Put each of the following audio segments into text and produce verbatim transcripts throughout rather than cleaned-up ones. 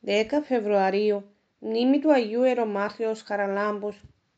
δέκα Φεβρουαρίου, μνήμη του Αγίου Ιερομάρτυρος Χαραλάμπους.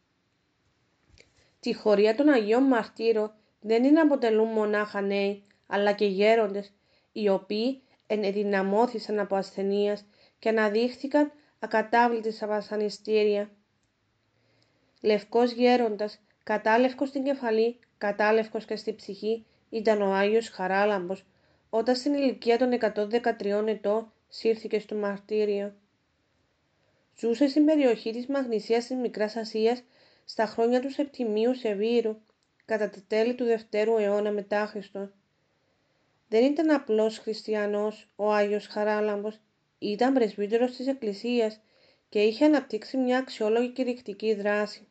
Τη χωρία των Αγίων Μαρτύρων δεν την αποτελούν μονάχα νέοι, αλλά και γέροντες, οι οποίοι ενδυναμώθησαν από ασθενείας και αναδείχθηκαν ακατάβλητοι στα βασανιστήρια. Λευκός γέροντας, κατάλευκος στην κεφαλή, κατάλευκος και στη ψυχή, ήταν ο Άγιος Χαράλαμπος, όταν στην ηλικία των εκατόν δεκατρία ετών σύρθηκε στο μαρτύριο. Ζούσε στην περιοχή της Μαγνησίας της Μικράς Ασίας στα χρόνια του Σεπτιμίου Σεβίρου, κατά τα τέλη του δευτέρου αιώνα μετά Χριστόν. Δεν ήταν απλός χριστιανός ο Άγιος Χαράλαμπος, ήταν πρεσβύτερος της Εκκλησίας και είχε αναπτύξει μια αξιόλογη κηρυκτική δράση.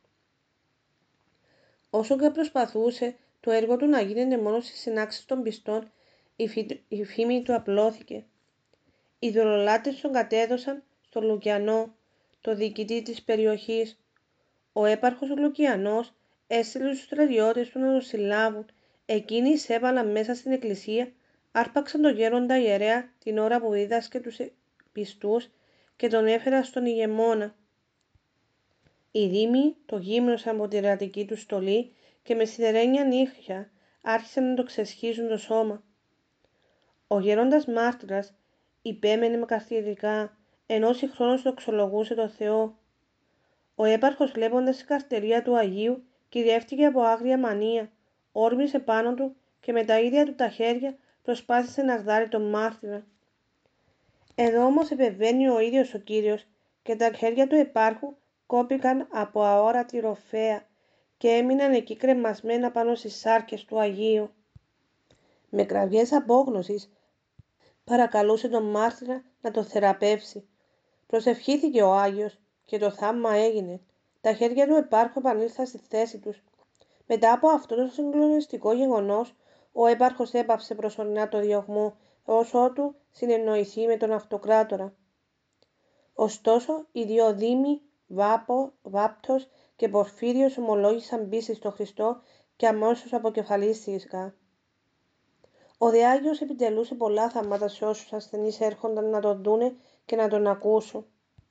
Όσο και προσπαθούσε το έργο του να γίνεται μόνο στις συνάξεις των πιστών, η, φη... η φήμη του απλώθηκε. Οι δωρολάτρες τον κατέδωσαν στον Λουκιανό, το διοικητή της περιοχής. Ο έπαρχος Λουκιανός έστειλε τους στρατιώτες του να τον συλλάβουν. Εκείνοι εισέβαλαν μέσα στην εκκλησία, άρπαξαν τον γέροντα ιερέα την ώρα που δίδασκε τους πιστούς και τον έφεραν στον ηγεμόνα. Οι δήμοι το γύμνωσαν από τη ρατική του στολή και με σιδερένια νύχια άρχισαν να το ξεσχίζουν το σώμα. Ο γέροντας μάρτυρας υπέμενε με καθιερικά, ενώ συγχρόνως δοξολογούσε το Θεό. Ο έπαρχος, βλέποντας την καρτερία του Αγίου, κυριεύτηκε από άγρια μανία, όρμησε πάνω του και με τα ίδια του τα χέρια προσπάθησε να γδάρει τον μάρτυρα. Εδώ όμως επεβαίνει ο ίδιος ο Κύριος και τα χέρια του επάρχου κόπηκαν από αόρατη ροφέα και έμειναν εκεί κρεμασμένα πάνω στις σάρκες του Αγίου. Με κραυγές απόγνωσης παρακαλούσε τον μάρτυρα να το θεραπεύσει. Προσευχήθηκε ο Άγιος και το θαύμα έγινε. Τα χέρια του επάρχου επανήλθαν στη θέση τους. Μετά από αυτό το συγκλονιστικό γεγονός, ο έπαρχος έπαυσε προσωρινά το διωγμό, ως ότου συνεννοηθεί με τον αυτοκράτορα. Ωστόσο, οι δύο δήμοι, Βάπο, Βάπτος και Πορφύριος, ομολόγησαν πίστη στο Χριστό και αμέσως αποκεφαλίστηκαν. Ο δε Άγιος επιτελούσε πολλά θαύματα σε όσους ασθενείς έρχονταν να τον δούνε και να τον ακούσουν.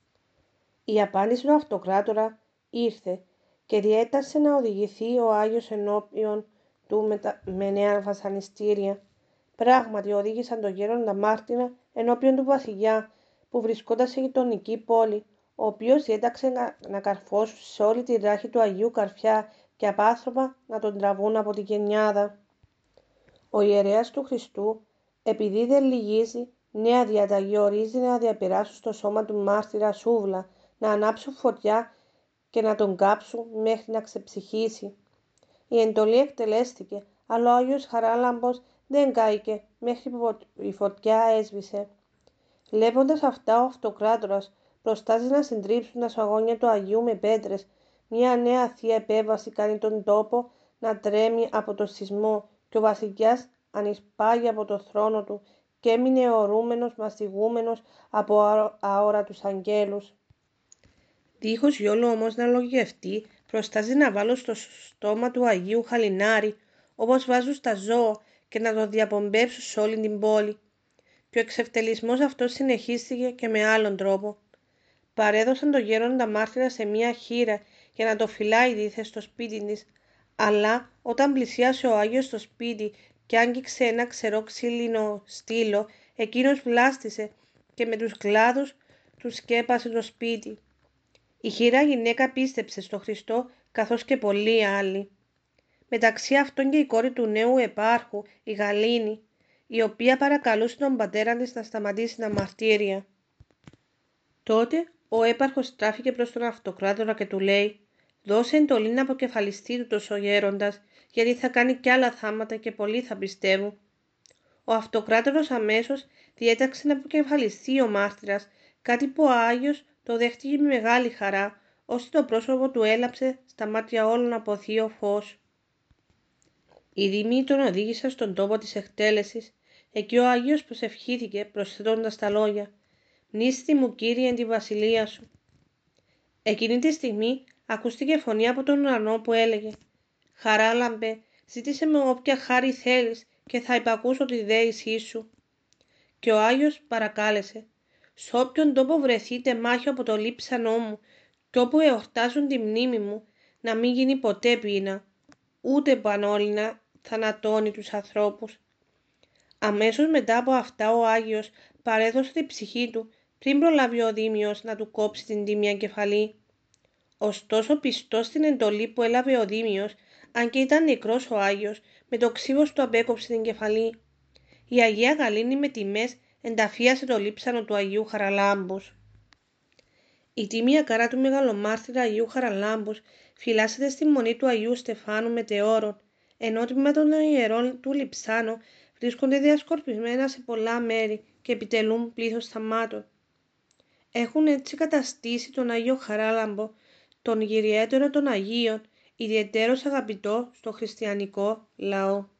Η απάντηση του αυτοκράτορα ήρθε και διέτασε να οδηγηθεί ο Άγιος ενώπιον του με, τα, με νέα βασανιστήρια. Πράγματι οδήγησαν τον γέροντα μάρτυρα ενώπιον του βασιλιά που βρισκόταν σε γειτονική πόλη, ο οποίος διέταξε να, να καρφώσουν σε όλη τη ράχη του Αγίου καρφιά και απάνθρωπα να τον τραβούν από τη γενιάδα. Ο ιερέας του Χριστού, επειδή δεν λυγίζει, νέα διαταγή ορίζει να διαπεράσουν στο σώμα του μάρτυρα σούβλα, να ανάψουν φωτιά και να τον κάψουν μέχρι να ξεψυχήσει. Η εντολή εκτελέστηκε, αλλά ο Άγιος Χαράλαμπος δεν κάηκε μέχρι που η φωτιά έσβησε. Βλέποντας αυτά, ο αυτοκράτορας προστάζει να συντρίψουν τα σαγόνια του Αγίου με πέτρες. Μια νέα θεία επέμβαση κάνει τον τόπο να τρέμει από το σεισμό και ο βασιλιάς ανισπάγει από το θρόνο του και έμεινε αιωρούμενος, μαστιγούμενος από αόρατους αγγέλους. Δίχως γιόλο όμως να λογιευτεί, προστάζει να βάλω στο στόμα του Αγίου χαλινάρι, όπως βάζουν στα ζώα, και να το διαπομπεύσουν σε όλη την πόλη. Και ο εξευτελισμός αυτός συνεχίστηκε και με άλλον τρόπο. Παρέδωσαν το γέροντα μάρτυρα σε μία χήρα για να το φυλάει δίθεν στο σπίτι της, αλλά όταν πλησίασε ο Άγιος στο σπίτι και άγγιξε ένα ξερό ξύλινο στήλο, εκείνος βλάστησε και με τους κλάδους του σκέπασε το σπίτι. Η χήρα γυναίκα πίστεψε στο Χριστό καθώς και πολλοί άλλοι. Μεταξύ αυτών και η κόρη του νέου επάρχου, η Γαλήνη, η οποία παρακαλούσε τον πατέρα της να σταματήσει τα μαρτύρια. Τότε ο έπαρχος στράφηκε προς τον αυτοκράτορα και του λέει: «Δώσε εντολή να αποκεφαλιστεί τούτος ο γέροντας, γιατί θα κάνει κι άλλα θάματα και πολλοί θα πιστεύουν». Ο αυτοκράτορας αμέσως διέταξε να αποκεφαλιστεί ο μάρτυρας, κάτι που ο Άγιος το δέχτηκε με μεγάλη χαρά, ώστε το πρόσωπο του έλαψε στα μάτια όλων από θείο φως. Οι δήμοι τον οδήγησαν στον τόπο της εκτέλεσης. Εκεί ο Άγιος προσευχήθηκε προσθέτοντας τα λόγια: «Μνήστη μου, Κύριε, εν τη βασιλεία σου». Εκείνη τη στιγμή ακούστηκε φωνή από τον ουρανό που έλεγε: «Χαράλαμπε, ζήτησε με όποια χάρη θέλεις και θα υπακούσω τη δέησή σου». Και ο Άγιος παρακάλεσε: Σ' όποιον τόπο βρεθείτε μάχη από το λείψανό μου, κι όπου εορτάζουν τη μνήμη μου, να μην γίνει ποτέ πείνα, ούτε πανόλυνα θανατώνει τους ανθρώπους. Αμέσως μετά από αυτά ο Άγιος παρέδωσε τη ψυχή του πριν προλάβει ο Δήμιος να του κόψει την τίμια κεφαλή. Ωστόσο πιστός στην εντολή που έλαβε ο Δήμιος, αν και ήταν νεκρός ο Άγιος, με το ξύβος του απέκοψε την κεφαλή. Η Αγία Γαλήνη με τιμές ενταφίασε το λείψανο του Αγίου Χαραλάμπους. Η τίμια καρά του μεγαλομάρτυρα Αγίου Χαραλάμπους φυλάσσεται στη μονή του Αγίου Στεφάνου Μετεώρων, ενώ τμήμα των ιερών του Λειψάνου βρίσκονται διασκορπισμένα σε πολλά μέρη και επιτελούν πλήθος θαμάτων. Έχουν έτσι καταστήσει τον Άγιο Χαράλαμπο, τον γυριέτερο των Αγίων, ιδιαιτέρως αγαπητό στο χριστιανικό λαό.